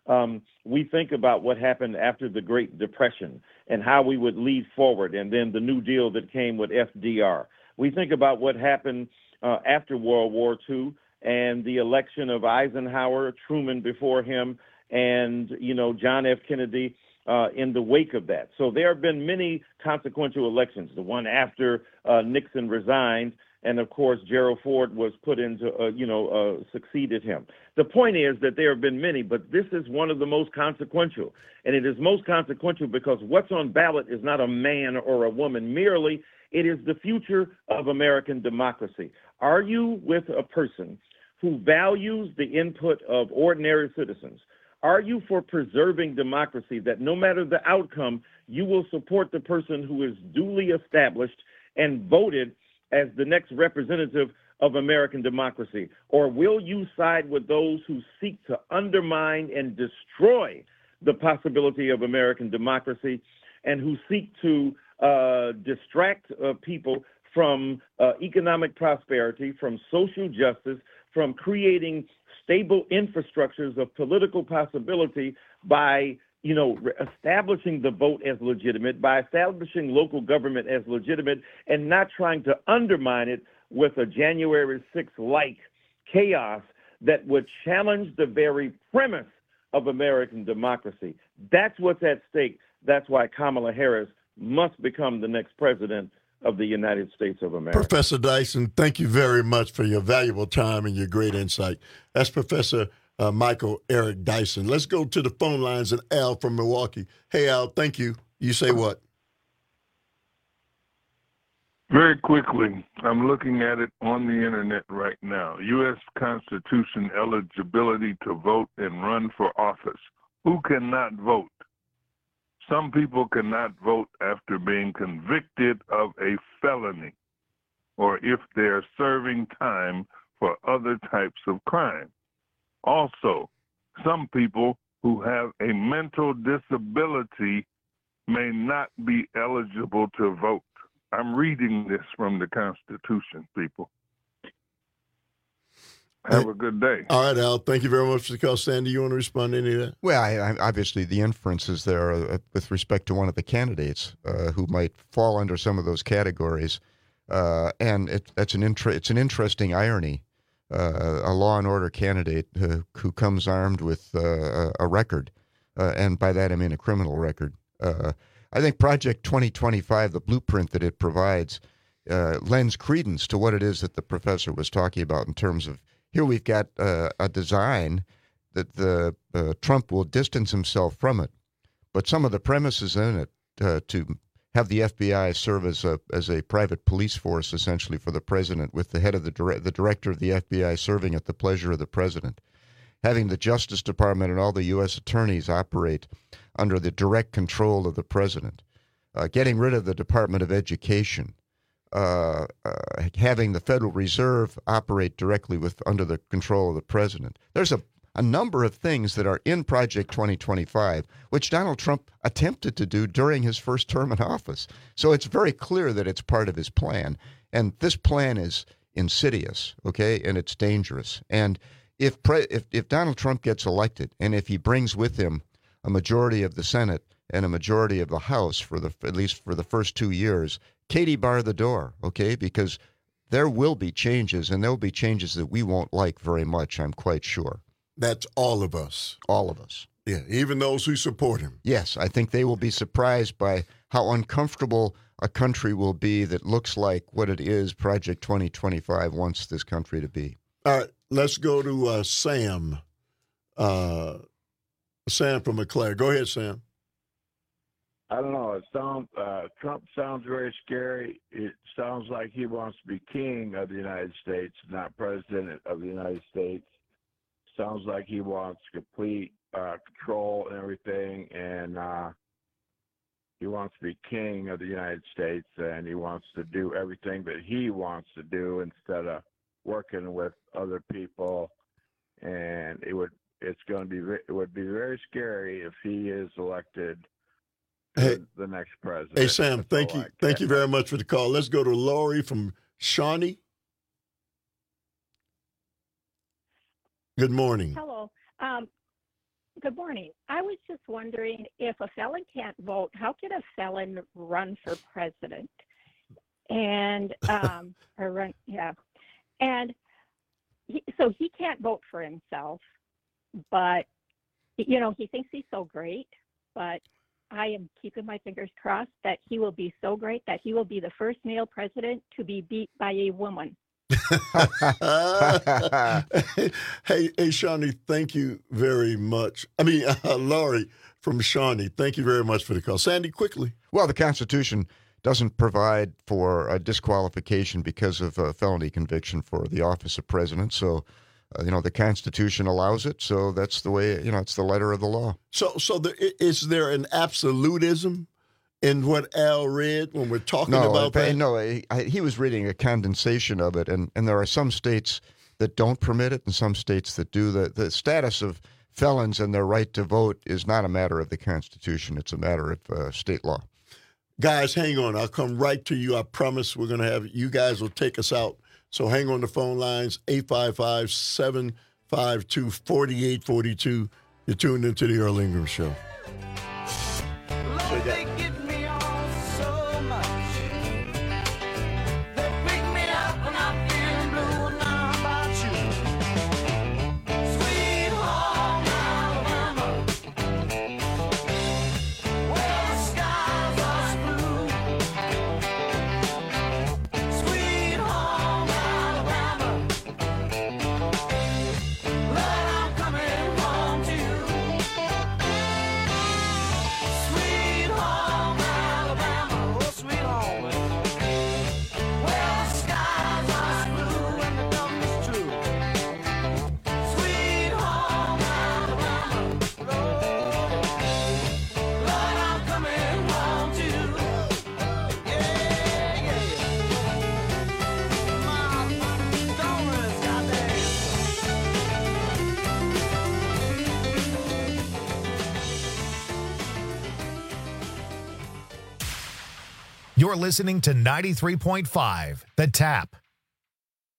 We think about what happened after the Great Depression and how we would lead forward, and then the New Deal that came with FDR. We think about what happened after World War II and the election of Eisenhower, Truman before him, and, John F. Kennedy in the wake of that. So there have been many consequential elections, the one after Nixon resigned, and, of course, Gerald Ford was put into, succeeded him. The point is that there have been many, but this is one of the most consequential. And it is most consequential because what's on ballot is not a man or a woman merely. It is the future of American democracy. Are you with a person who values the input of ordinary citizens? Are you for preserving democracy, that no matter the outcome, you will support the person who is duly established and voted as the next representative of American democracy? Or will you side with those who seek to undermine and destroy the possibility of American democracy and who seek to distract people from economic prosperity, from social justice, from creating stable infrastructures of political possibility by, establishing the vote as legitimate, by establishing local government as legitimate, and not trying to undermine it with a January 6th-like chaos that would challenge the very premise of American democracy. That's what's at stake. That's why Kamala Harris must become the next president of the United States of America. Professor Dyson, thank you very much for your valuable time and your great insight. That's Professor Michael Eric Dyson. Let's go to the phone lines and Al from Milwaukee. Hey, Al, thank you. You say what? Very quickly, I'm looking at it on the internet right now. U.S. Constitution eligibility to vote and run for office. Who cannot vote? Some people cannot vote after being convicted of a felony or if they're serving time for other types of crime. Also, some people who have a mental disability may not be eligible to vote. I'm reading this from the Constitution, people. Have a good day. All right, Al. Thank you very much for the call. Sandy, you want to respond to any of that? Well, I obviously the inferences there with respect to one of the candidates who might fall under some of those categories, and it's an interesting irony. A law and order candidate who comes armed with a record, and by that I mean a criminal record. I think Project 2025, the blueprint that it provides, lends credence to what it is that the professor was talking about in terms of here we've got a design that Trump will distance himself from it, but some of the premises in it to have the FBI serve as a private police force essentially for the president, with the head of the director of the FBI serving at the pleasure of the president, having the Justice Department and all the U.S. attorneys operate under the direct control of the president, getting rid of the Department of Education, having the Federal Reserve operate directly under the control of the president. There's a number of things that are in Project 2025, which Donald Trump attempted to do during his first term in office. So it's very clear that it's part of his plan. And this plan is insidious, okay, and it's dangerous. And if Donald Trump gets elected, and if he brings with him a majority of the Senate and a majority of the House at least for the first 2 years, Katie bar the door, okay? Because there will be changes, and there will be changes that we won't like very much, I'm quite sure. That's all of us. All of us. Yeah, even those who support him. Yes, I think they will be surprised by how uncomfortable a country will be that looks like what it is Project 2025 wants this country to be. All right, let's go to Sam. Sam from McClare. Go ahead, Sam. I don't know. Trump sounds very scary. It sounds like he wants to be king of the United States, not president of the United States. Sounds like he wants complete control and everything, and he wants to be king of the United States, and he wants to do everything that he wants to do instead of working with other people. And it would be very scary if he is elected. The next president. Hey, Sam, thank you. Thank you very much for the call. Let's go to Lori from Shawnee. Good morning. Hello. Good morning. I was just wondering, if a felon can't vote, how can a felon run for president? And And so he can't vote for himself, but he thinks he's so great, but I am keeping my fingers crossed that he will be so great that he will be the first male president to be beat by a woman. Hey, Shawnee, thank you very much. Laurie from Shawnee, thank you very much for the call. Sandy, quickly. Well, the Constitution doesn't provide for a disqualification because of a felony conviction for the office of president. So, the Constitution allows it. So that's the way, it's the letter of the law. So is there an absolutism in what Al read when we're talking about that? No, he was reading a condensation of it, and there are some states that don't permit it and some states that do. The status of felons and their right to vote is not a matter of the Constitution. It's a matter of state law. Guys, hang on. I'll come right to you. I promise we're going to have you guys will take us out. So hang on the phone lines, 855-752-4842. You're tuned into the Earl Ingram Show. You're listening to 93.5 The Tap.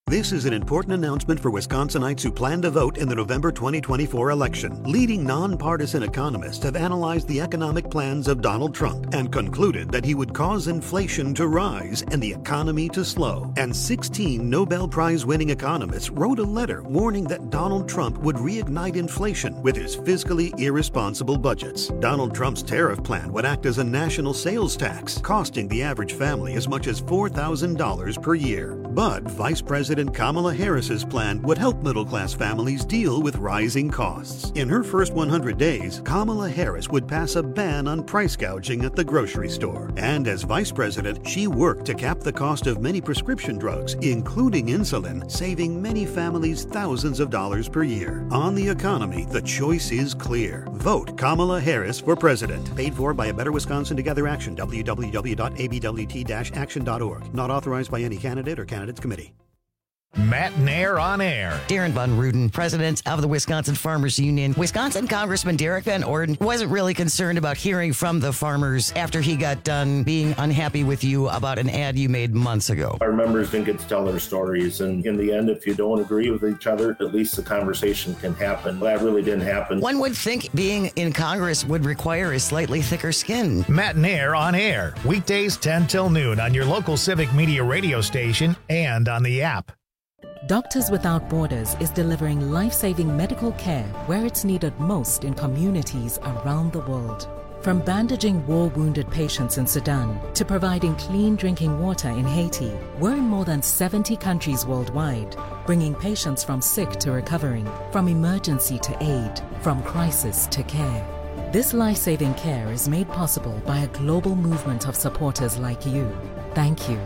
This is an important announcement for Wisconsinites who plan to vote in the November 2024 election. Leading nonpartisan economists have analyzed the economic plans of Donald Trump and concluded that he would cause inflation to rise and the economy to slow. And 16 Nobel Prize-winning economists wrote a letter warning that Donald Trump would reignite inflation with his fiscally irresponsible budgets. Donald Trump's tariff plan would act as a national sales tax, costing the average family as much as $4,000 per year. But Vice President Kamala Harris's plan would help middle-class families deal with rising costs. In her first 100 days, Kamala Harris would pass a ban on price gouging at the grocery store. And as vice president, she worked to cap the cost of many prescription drugs, including insulin, saving many families thousands of dollars per year. On the economy, the choice is clear. Vote Kamala Harris for president. Paid for by A Better Wisconsin Together Action, www.abwt-action.org. Not authorized by any candidate or candidates committee. Matt Nair on air. Darren Von Ruden, president of the Wisconsin Farmers Union. Wisconsin Congressman Derek Van Orden wasn't really concerned about hearing from the farmers after he got done being unhappy with you about an ad you made months ago. Our members didn't get to tell their stories, and in the end, if you don't agree with each other, at least the conversation can happen. That really didn't happen. One would think being in Congress would require a slightly thicker skin. Matt Nair on air. Weekdays 10 till noon on your local Civic Media radio station and on the app. Doctors Without Borders is delivering life-saving medical care where it's needed most in communities around the world. From bandaging war-wounded patients in Sudan to providing clean drinking water in Haiti, we're in more than 70 countries worldwide, bringing patients from sick to recovering, from emergency to aid, from crisis to care. This life-saving care is made possible by a global movement of supporters like you. Thank you.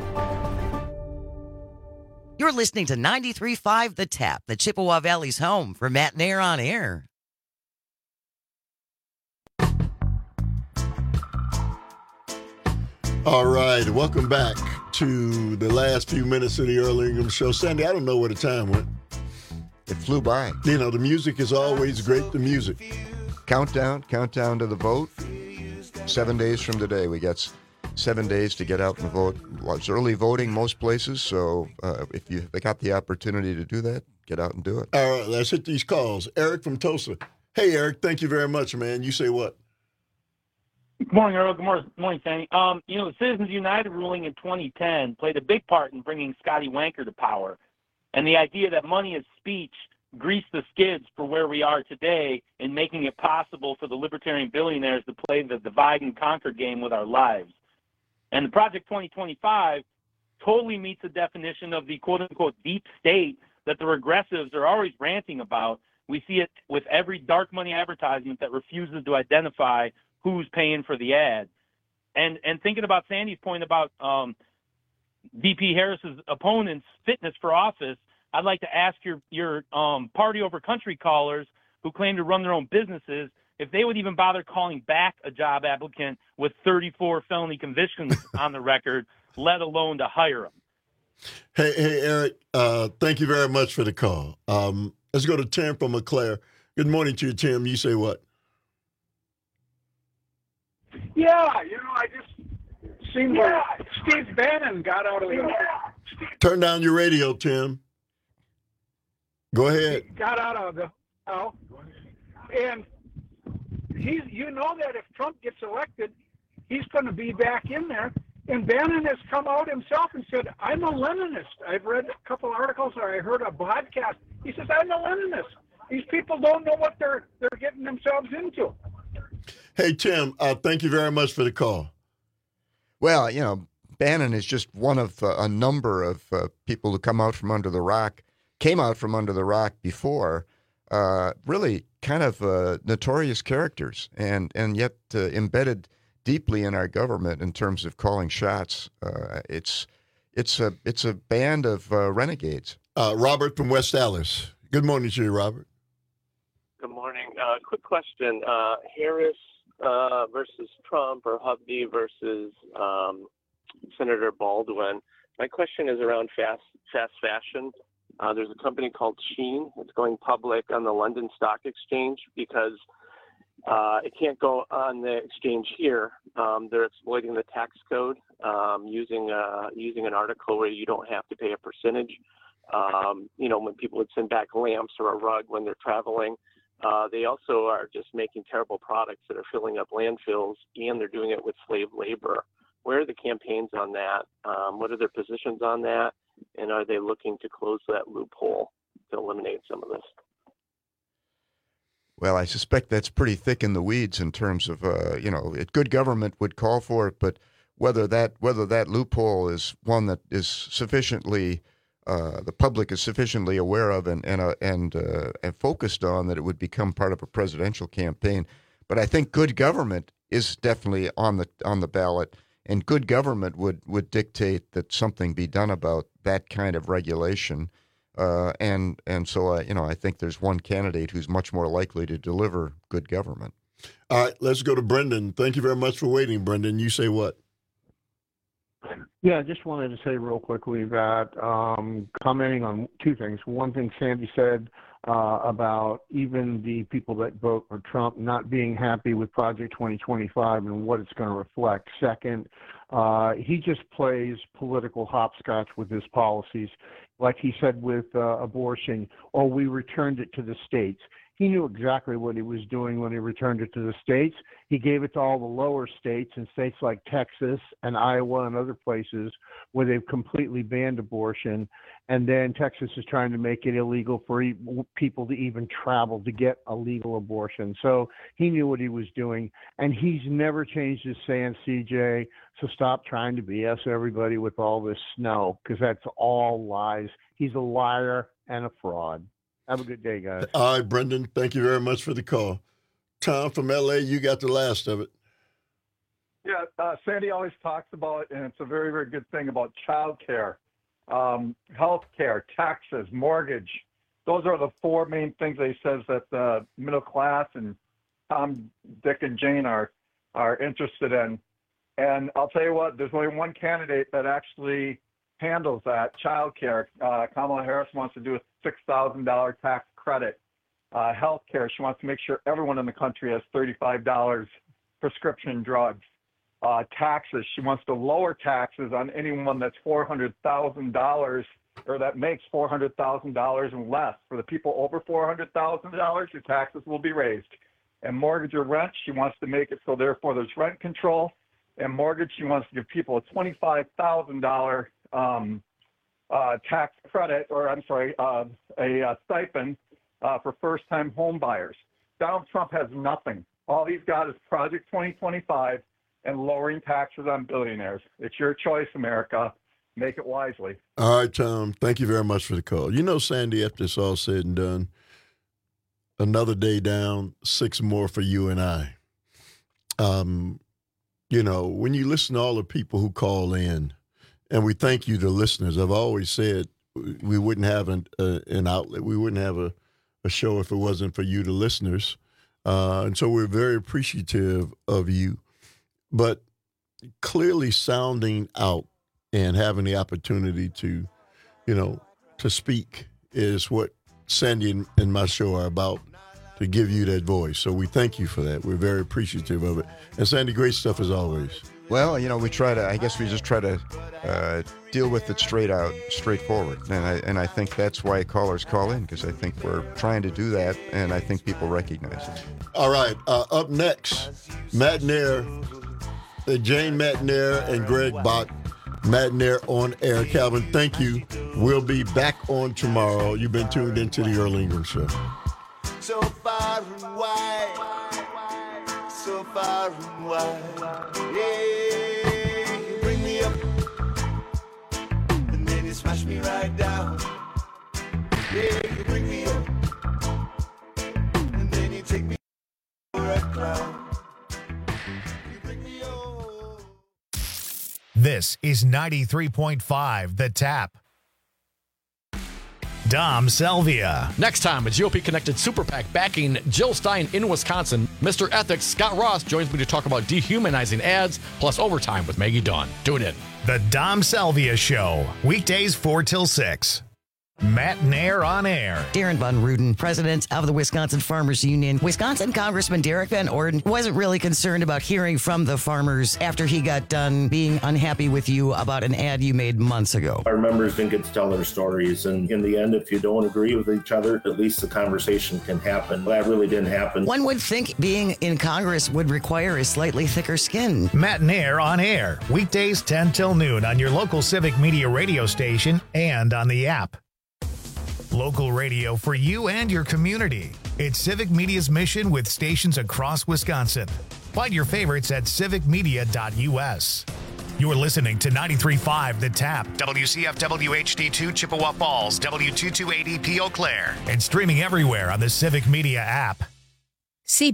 You're listening to 93.5 The Tap, the Chippewa Valley's home for Matt Nair on air. All right, welcome back to the last few minutes of the Earl Ingham Show. Sandy, I don't know where the time went. It flew by. You know, the music is always great, the music. Countdown to the vote. 7 days from today, we got 7 days to get out and vote. Well, it's early voting most places, so if you got the opportunity to do that, get out and do it. All right, let's hit these calls. Eric from Tulsa. Hey, Eric, thank you very much, man. You say what? Good morning, Earl. Good morning, Sandy. The Citizens United ruling in 2010 played a big part in bringing Scotty Wanker to power. And the idea that money is speech greased the skids for where we are today in making it possible for the libertarian billionaires to play the divide and conquer game with our lives. And the Project 2025 totally meets the definition of the quote-unquote deep state that the regressives are always ranting about. We see it with every dark money advertisement that refuses to identify who's paying for the ad. And thinking about Sandy's point about VP Harris's opponent's fitness for office, I'd like to ask your party over country callers who claim to run their own businesses if they would even bother calling back a job applicant with 34 felony convictions on the record, let alone to hire them. Hey, Eric, thank you very much for the call. Let's go to Tim from LeClaire. Good morning to you, Tim. You say what? Yeah, I just seen where Steve Bannon got out of the... Turn down your radio, Tim. Go ahead. Got out of the... Oh, and that if Trump gets elected, he's going to be back in there. And Bannon has come out himself and said, I'm a Leninist. I've read a couple articles or I heard a podcast. He says, I'm a Leninist. These people don't know what they're getting themselves into. Hey, Tim, thank you very much for the call. Well, Bannon is just one of a number of people who came out from under the rock before, really kind of notorious characters and yet embedded deeply in our government in terms of calling shots. It's a band of renegades. Robert from West Allis. Good morning to you, Robert. Good morning. Quick question. Harris versus Trump or Hovde versus Senator Baldwin. My question is around fast fashion. There's a company called Shein. It's going public on the London Stock Exchange because it can't go on the exchange here. They're exploiting the tax code using an article where you don't have to pay a percentage. When people would send back lamps or a rug when they're traveling. They also are just making terrible products that are filling up landfills, and they're doing it with slave labor. Where are the campaigns on that? What are their positions on that? And are they looking to close that loophole to eliminate some of this? Well, I suspect that's pretty thick in the weeds in terms of, good government would call for it, but whether that loophole is one that is sufficiently the public is sufficiently aware of and focused on that it would become part of a presidential campaign. But I think good government is definitely on the ballot, and good government would dictate that something be done about that kind of regulation. And so I think there's one candidate who's much more likely to deliver good government. All right, let's go to Brendan. Thank you very much for waiting, Brendan. You say what? Yeah, I just wanted to say real quickly that commenting on two things. One thing Sandy said about even the people that vote for Trump not being happy with Project 2025 and what it's going to reflect. Second, he just plays political hopscotch with his policies. Like he said with abortion, we returned it to the states. He knew exactly what he was doing when he returned it to the states. He gave it to all the lower states and states like Texas and Iowa and other places where they've completely banned abortion. And then Texas is trying to make it illegal for people to even travel to get a legal abortion. So he knew what he was doing. And he's never changed his stance, CJ. So stop trying to BS everybody with all this snow, because that's all lies. He's a liar and a fraud. Have a good day, guys. All right, Brendan, thank you very much for the call. Tom from L.A., you got the last of it. Yeah, Sandy always talks about, and it's a very, very good thing, about child care, health care, taxes, mortgage. Those are the four main things that he says that the middle class and Tom, Dick, and Jane are interested in. And I'll tell you what, there's only one candidate that actually handles that, child care. Kamala Harris wants to do a $6,000 tax credit. Health care, she wants to make sure everyone in the country has $35 prescription drugs. Taxes, she wants to lower taxes on anyone that's $400,000 or that makes $400,000 and less. For the people over $400,000, your taxes will be raised. And mortgage or rent, she wants to make it so therefore there's rent control. And mortgage, she wants to give people a $25,000 tax credit, or a stipend for first-time home buyers. Donald Trump has nothing. All he's got is Project 2025 and lowering taxes on billionaires. It's your choice, America. Make it wisely. All right, Tom, thank you very much for the call. You know, Sandy, after it's all said and done, another day down, 6 more for you and I. When you listen to all the people who call in, and we thank you to listeners. I've always said we wouldn't have an outlet. We wouldn't have a show if it wasn't for you, the listeners. And so we're very appreciative of you. But clearly sounding out and having the opportunity to speak is what Sandy and my show are about, to give you that voice. So we thank you for that. We're very appreciative of it. And Sandy, great stuff as always. Well, we just try to deal with it straightforward. And I think that's why callers call in, because I think we're trying to do that, and I think people recognize it. All right. Up next, Matt Nair, Jane Matt Nair and Greg Bach. Matt Nair on air. Calvin, thank you. We'll be back on tomorrow. You've been tuned into the Earl Ingram Show. So far and wide, so far and wide. Yeah, you bring me up, and then you smash me right down. Yeah, you bring me up, and then you take me for a clown. This is 93.5 The Tap. Dom Salvia. Next time, a GOP-connected super PAC backing Jill Stein in Wisconsin. Mr. Ethics Scott Ross joins me to talk about dehumanizing ads, plus overtime with Maggie Dawn. Tune in. The Dom Salvia Show, weekdays 4 till 6. Matt Nair on Air. Darren Von Ruden, president of the Wisconsin Farmers Union. Wisconsin Congressman Derek Van Orden wasn't really concerned about hearing from the farmers after he got done being unhappy with you about an ad you made months ago. Our members didn't get to tell their stories, and in the end, if you don't agree with each other, at least the conversation can happen. That really didn't happen. One would think being in Congress would require a slightly thicker skin. Matt Nair on Air, weekdays 10 till noon on your local Civic Media radio station and on the app. Local radio for you and your community. It's Civic Media's mission with stations across Wisconsin. Find your favorites at civicmedia.us. You're listening to 93.5 The Tap, WCFW HD2 Chippewa Falls, W228EP Eau Claire, and streaming everywhere on the Civic Media app.